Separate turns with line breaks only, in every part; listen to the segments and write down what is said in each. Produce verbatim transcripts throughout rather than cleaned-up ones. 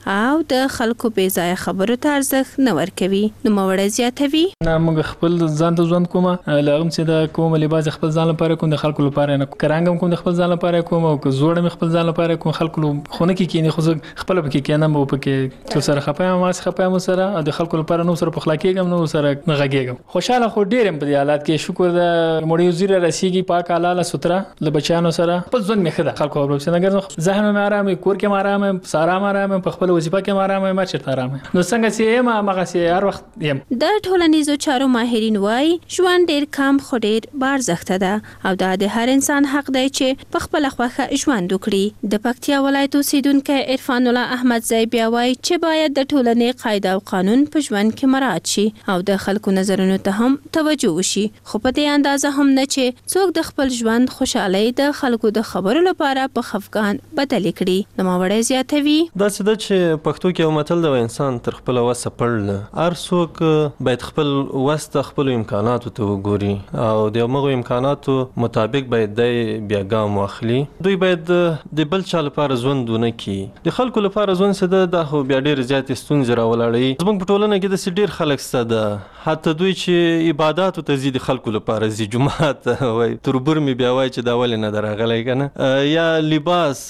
او د خلکو بې ځایه خبرو ته ارزښت نه ورکوي. نوموړی زیاتوي
نه موږ خپل ځان ته ژوند کومه له هغه چې د کوم لباس خپل ځان لپاره کوم د خلکو لپاره نه کرانګم کوم د خپل ځان لپاره کوم او که زوړ مې خپل ځان لپاره کوم خلکو خونه کې کینی خو خپل پکې کینم او پکې چې سره خپایم ما خپایم سره د خلکو لپاره نو سره په خلاکېګم نو سره غږېګم. خوشاله خو ډېرم په دې حالات کې شکر د مړی وزیر رسیږي پاک حلاله ستره له بچانو سره په ځون مې خده خلکو خبرو چې نګر ذهن مې آرام کور کې آرام سارام آرام په خپل وظیفه کې آرام ما چرته آرام نو څنګه چې ما مغه سي هر وخت يم.
د ټولنیزو چارو ماهرین وایي ژوند ډېر کم خو ډېر بارزښته ده او دا د هر انسان حق دی چې په خپل خوښه ژوند وکړي. د پکتیا ولایت اوسیدونکو عرفان الله احمد زئی بیا وایي چې باید د ټولنې قاعده او قانون په ژوند کې مراعات شي او د خلکو نظرونو ته هم توجه وشي خو په دې اندازه هم نه چې څوک د خپل ژوند خوشحالي د خلکو د خبرو لپاره په خفګان بدل کړي. نوموړی زیاتوي
دا څه ده چې پښتو کې یو متل دی انسان تر خپل وسه پړ نه هر څوک باید خپل وس د خپل امکاناتو ته وګوري او د هغو امکاناتو مطابق باید د بیا ګام واخلي. دوی باید د بل چا لپاره ژوند ونه کړي. د خلکو لپاره ژوند څه ده دا خو بیا ډېر زیاتې ستونزې راولاړوي. زموږ په ټولنه کې داسې ډېر خلک شته ده حتی دوی چې عباداتو ته ځي د خلکو لپاره ځي جومات وایي تربور مې بیا وایي چې دا ولې نه ده راغلی که نه یا لباس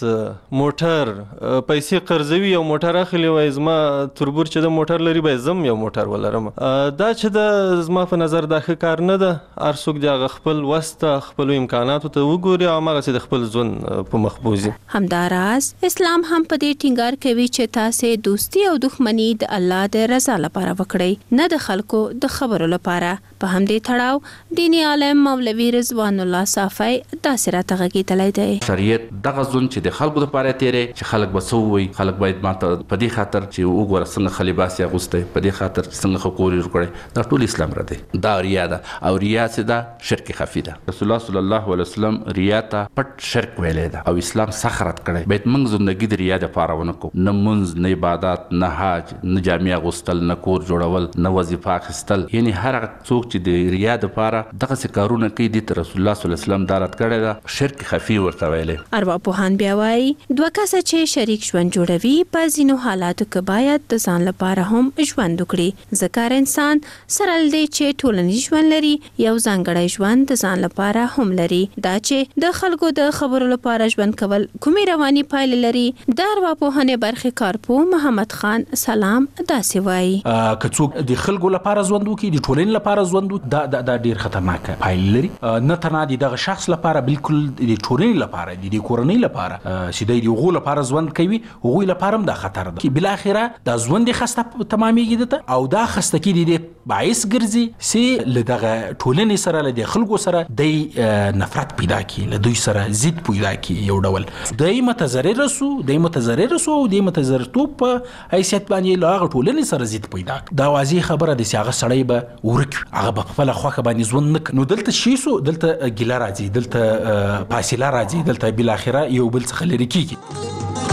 موټر پیسې قرضوي او موټر اخلي وایي زما تربور چې د موټر لري باید زم یو موټر ولرم. دا چې د زما په نظر دا ښه کار نه ده. هر څوک د هغه خپل وس ته خپلو امکاناتو ته وګوري او هماغسې د خپل ژوند په مخ بوځي.
همداراز اسلام هم په دې ټینګار کوي چې تاسې دوستي او دښمني د الله د رضا لپاره وکړئ نه د خلکو د خبرو لپاره. په همدې تړاو دیني عالم مولوي رضوان الله صافی داسې راته غږېدلی دی.
شریعت دغه ژوند چې د خلکو لپاره تیری چې خلک به څه ووایي خلک باید ماته په دې خاطر چې وګوره څنګه ښه لباس یې اغوستی په دې خاطر څنګه ښه کور یې جوړ کړی دا ټول اسلام را دی. دا ریا ده او ریا چې ده شرک خفي ده. رسول الله صلی الله علیه وسلم ریا ته پټ شرک ویلی ده او اسلام سخت رد کړی. باید موږ زندګي د ریا دپاره ونه کړو نه مونځ نه عبادات نه حج نه جامې اغوستل نه کور جوړول نه وظیفه اخیستل یعنی هر هغه څوک چې د ریا دپاره دغسې کارونه کوي دې ته رسول الله صلی الله علیه وسلم دا رد کړی ده شرک خفي ورته ویلی.
ارواپوهان بیا وایي دوه کسه چې شریک ژوند جوړوي په ځینو حالاتو کې باید د ځان لپاره هم ژوند وکړي ځکه هر انسان سره دی چې ټولنیز ژوند لري یو ځانګړی ژوند د ځان لپاره هم لري. دا چې د خلکو د خبرو لپاره ژوند کول کومې رواني پایلې لري د ارواپوهنې برخې کارپوه محمد خان سلام داسې وایي
که څوک د خلکو لپاره ژوند وکړي د ټولنې لپاره ژوند وکړي دا دا ډېر خطرناکه پایلې لري نه تنها د دغه شخص لپاره بلکل د ټولنې لپاره د کورنۍ لپاره چې دی د هغو لپاره ژوند کوي هغوی لپاره هم دا خطر ده چې بالاخره دا ژوند یې خسته تمامېږي دته او دا خستګي د دې باعث ګرځي چې له دغه ټولنې سره له د خلکو سره دی نفرت پیدا کړي له دوی سره ضد پیدا کړي یو ډول دی متضرره سو دی متضرره سو او دی متضررتوب په حیثیت باندې له هغه ټولنې سره ضد پیدا دا واضح خبره ده چې هغه سړی به ورک هغه په خپله خوښه باندې ژوند نه نو دلته شي سو دلته ګیله راځي دلته فاصله راځي دلته بالاخره یو بل څخه لرې کېږي.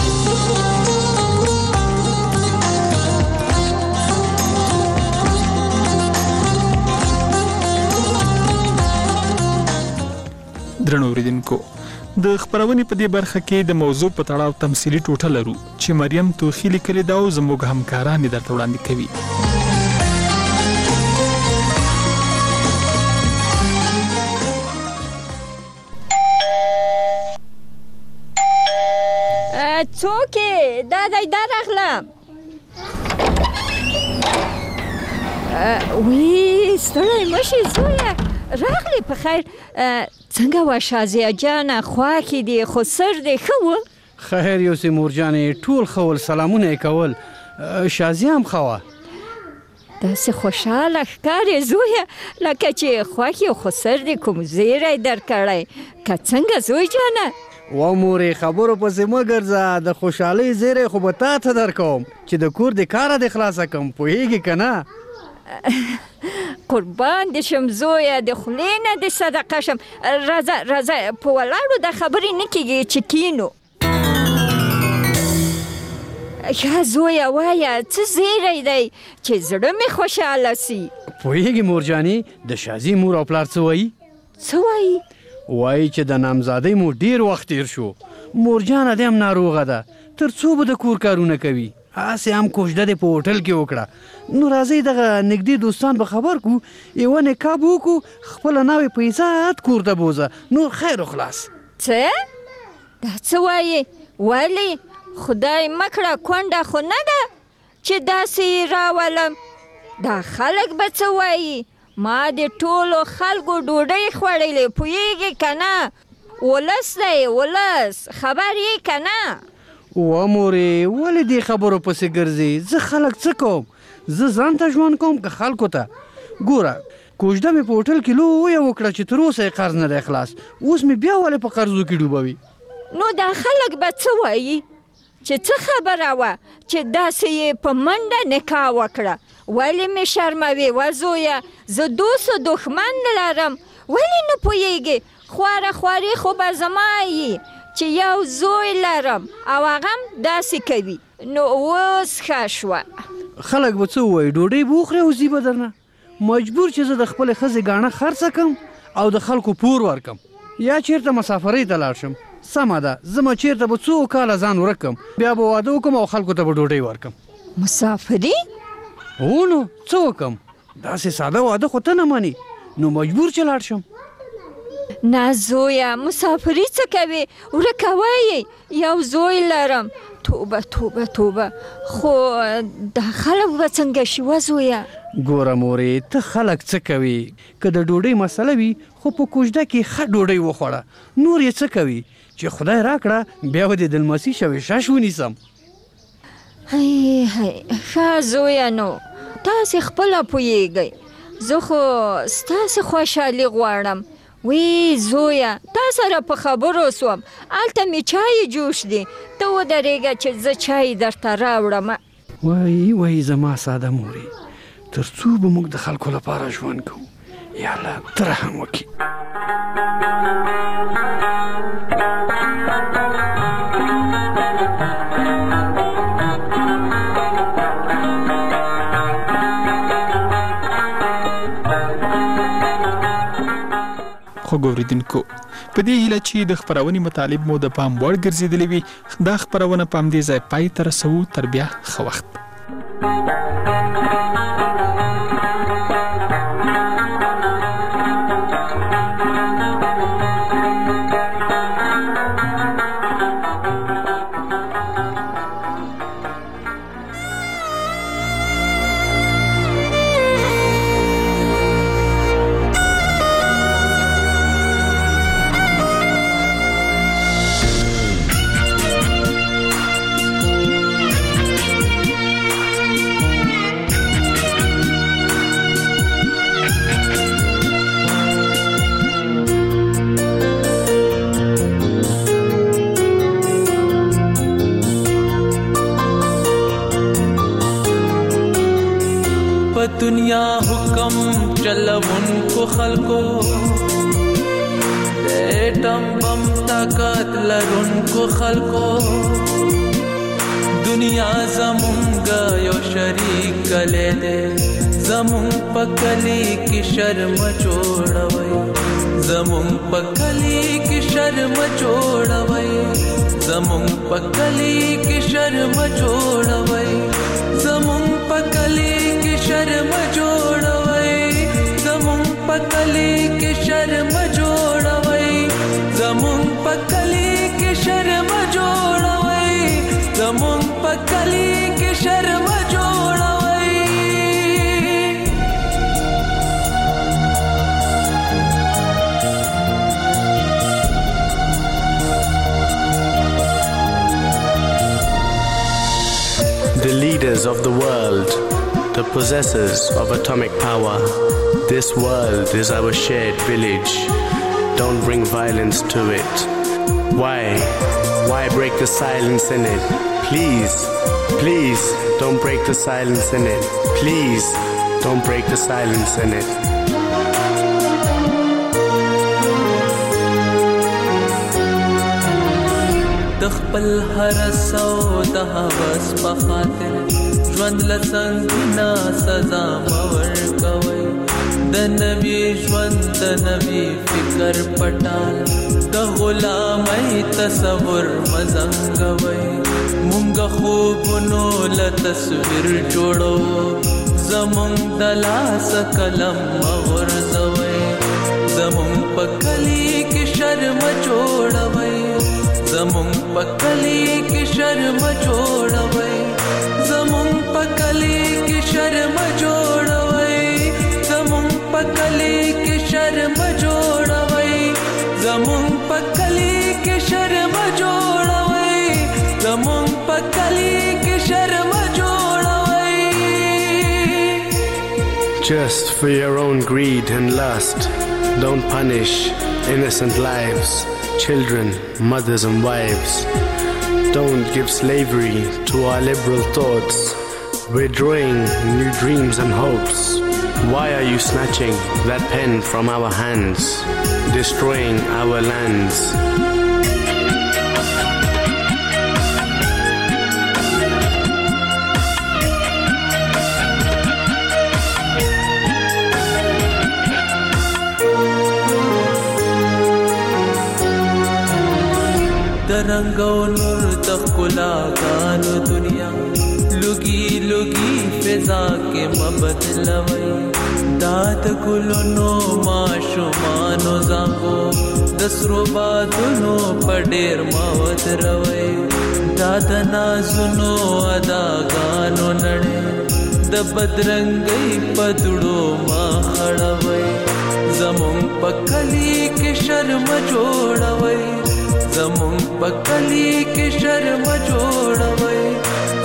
درنو اوریدونکو د خبرونې په دې برخه کې د موضوع په تړاو تمثیلي ټوټه لرو چې مریم توخی لیکلې ده او زموږ همکاران یې درته وړاندې کوي.
څوک یې دا دی دا راغلم وی ستړی مه شې زویه راغلی په خیر څنګه وه شازیه جانه خواکې دي خو سر دې ښه و
خیر یوسې مورجانې ټول ښه ول سلامونه یې کول شازیه هم ښه وه
داسې خوشحاله ښکارې زویه لکه چې خوښ یو خو سر دې کوم زیری درکړی که څنګه زوی جانه
و مورې خبرو پسې مه ګرځه د خوشحالۍ زیری خو به تا ته درکوم چې د کور د کاره دې خلاصه کړم پوهېږې که نه
قربان دې شم زویه د خولې نه دې صدقه شم راځه راځه په ولاړو دا خبرې نه کېږي چې کینو ښه زویه وایه څه زیری دی چې زړه مې خوشحاله سي
پوهېږې مورجانې د شازي مور او پلار څه وایي
څه وایي
وایي چې د نامزادۍ مو ډېر وخت تیر شو مورجانه دې هم ناروغه ده تر څو به د کور کارونه کوي هسې هم کوژده دې په هوټل کې وکړه. نو راځئ دغه نږدې دوستان به خبر کړو، یوه نکاح به وکړو، خپله ناوې په عزت کور ته بوځه، نور خیر و خلاص.
څه؟ دا څه وایې؟ ولې؟ خدای مه کړه کونډه خو نه ده چې داسې یې راولم. دا خلک به څه وایي؟ ما د ټولو خلکو ډوډۍ خوړلې، پوهېږې که نه؟ ولس دی ولس، خبر یې که نه؟
وا مورې ولې دې خبرو پسې ګرځې؟ زه خلک څه کوم؟ زه ځان ته ژوند کوم که خلکو ته؟ ګوره کوژده مې په هوټل کې لویه وکړه چې تر اوسه یې قرض نه دی خلاص، اوس مې بیا ولې په قرضو کې ډوبوي؟
نو دا خلک به څه وایي؟ چې څه خبره وه چې داسې یې په منډه نکاح وکړه؟ ولې مې شرموي و زویه؟ زه دوست و دښمن لرم، ولې نه پوهېږې؟ خواره خواري خو به زما یي چې یو زوی لرم او هغه هم داسې کوي. نو اوس ښه شوه.
خلک به څه ووایي؟ ډوډۍ به وخورې او ځي به درنه؟ مجبور چې زه د خپلې ښځې ګاڼه خرڅه کړم او د خلکو پور ورکړم، یا چېرته مسافرۍ ته لاړ شم. سمه ده، زه به چېرته به څو کاله ځان ورک کړم، بیا به واده وکړم او خلکو ته به ډوډۍ ورکړم.
مسافري؟
هو نو څه وکړم؟ داسې ساده واده خو ته نه منې، نو مجبور چې لاړ شم.
نه زویه، مسافري څه کوې؟ ورکه وایې یو زوی لرم. توبه توبه توبه، خو دا خلک به څنګه شي و زویه؟
ګوره مورې ته خلک څه کوي؟ که د ډوډۍ مسله وي خو په کوژده کې ښه ډوډۍ وخوړه، نور یې څه کوي؟ چې خدای راکړه بیا به د دلمسي شوې شش ونیسم.
هی هی ښه زویه، نو تاسې خپله پوهېږئ، زه خو ستاسې خوشحالي غواړم. وی زویه تا سره په خبرو سوم، هلته مې چای جوش دی، ته ودرېږه چې زه چای درته راوړم.
وای وای زما ساده مورې، تر څو به موږ د خلکو لپاره ژوند کوو؟ یا الله ته رحم وکړي.
خو ګوریدونکو په دې هیله چې د خپرونې مطالب مو د پام وړ ګرځېدلې وي، دا خپرونه په همدې ځای پای ته رسوو. تر بیا ښه وخت.
दुनिया हुक्म चलवन को खलको एटम बम ताकत लरुन को खलको दुनिया जमुंगा यो शरीक कले दे जमुं पकली की शर्म छोड़वई जमुं पकली की शर्म छोड़वई जमुं पकली की शर्म छोड़वई जमुं पकली की शर्म छोड़वई जमुं पकली की शर्म छोड़वई जमुं पकली की शर्म छोड़वई जमुं पकली की शर्म छोड़वई
The leaders of the world, the possessors of atomic power. This world is our shared village. Don't bring violence to it. Why? Why break the silence in it? Please, please don't break the silence in it. Please don't break the silence in it.
دخپل هر سو د هوس په خاطر ژوند لسنګنا سزا مور کوي د نبی ژوند د نبی فکر پټال د غلامۍ تصور مزنګوي مونږ خوبونو له تصویر جوړو زمونږ د لاس قلم مغرزوي زمونږ په کلی کې شرم جوړوي زمونږ په کلی کې شرم جوړوي زمونږ په کلی کې شرم جوړوي زمونږ په کلی کې شرم جوړوي زمونږ په کلی کې شرم جوړوي زمونږ په کلی کې شرم جوړوي.
Just for your own greed and lust, don't punish innocent lives, children, mothers and wives. Don't give slavery to our liberal thoughts. We're drawing new dreams and hopes. Why are you snatching that pen from our hands, destroying our lands?
درنګ او نور د ښکلاګانو دنیا لوګي لوګي فضا کې مبدلوي دا د ګلونو ماشومانو زانګو د سرو بادونو په ډېر ماوت روي دا د نازونو اداګانو نړۍ د بدرنګۍ په دوړو ما خړوي زمونږ په کلی کې شرم جوړوي زمونږ په کلی کې شرم جوړوي